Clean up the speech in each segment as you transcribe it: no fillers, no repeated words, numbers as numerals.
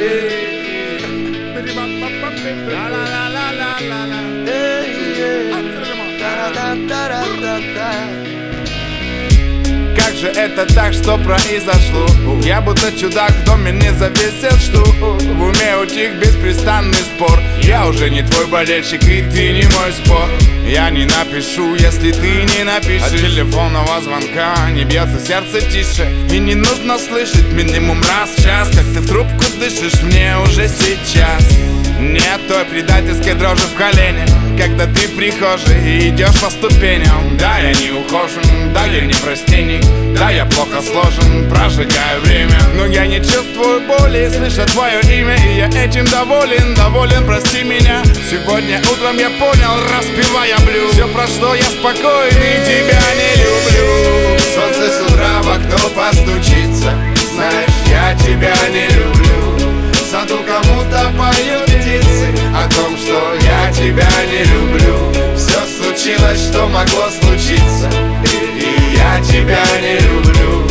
Как же это так, что произошло? Я будто чудак в доме не завесил, что в уме утих беспрестанный спор. Я уже не твой болельщик, и ты не мой спор. Я не напишу, если ты не напишешь. От телефонного звонка не бьется сердце тише. И не нужно слышать минимум раз в час, как ты в трубку дышишь мне уже сейчас. Нет той предательской дрожи в колене, когда ты в прихожей и идешь по ступеням. Да, я не ухожен, да, я не простенник, да, я плохо сложен, прожигаю время. Но я не чувствую боли, слыша твое имя, и я этим доволен, прости меня. Сегодня утром я понял, распевая блюз, все прошло, я спокойный, тебя не люблю. Солнце с утра в окно постучится, знаешь, я тебя не люблю. В саду кому-то поют птицы о том, что я тебя не люблю. Все случилось, что могло случиться, и я тебя не люблю.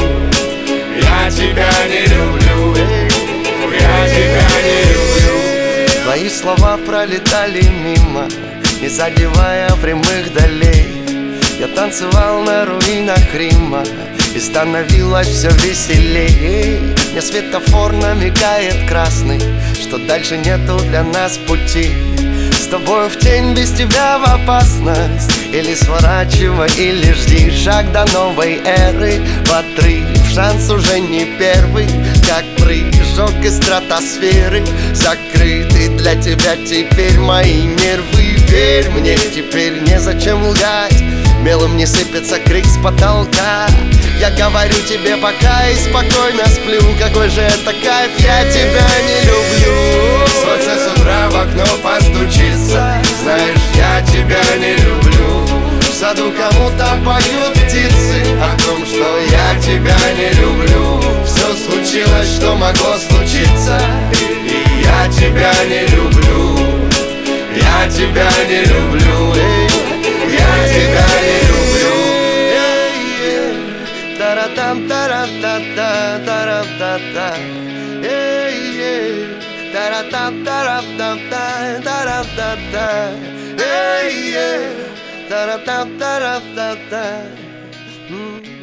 Я тебя не люблю. Я тебя не люблю. Твои слова пролетали мимо, не задевая прямых долей. Я танцевал на руинах Рима, и становилось все веселее. Мне светофор намекает красный, что дальше нету для нас пути. С тобой в тень, без тебя в опасность. Или сворачивай, или жди. Шаг до новой эры в отрыв, шанс уже не первый. Как прыжок из стратосферы, закрыты для тебя теперь мои нервы. Верь мне, теперь незачем лгать, мелом не сыпется крик с потолка. Я говорю тебе пока и спокойно сплю. Какой же это кайф, я тебя не люблю. Солнце с утра в окно постучится, знаешь, я тебя не люблю. В саду кому-то поют птицы о том, что я тебя не люблю. Все случилось, что могло случиться, и я тебя не люблю. Я тебя не люблю. Я тебя не люблю. Таратам таратата таратата, таратам таратата таратата, таратам таратата.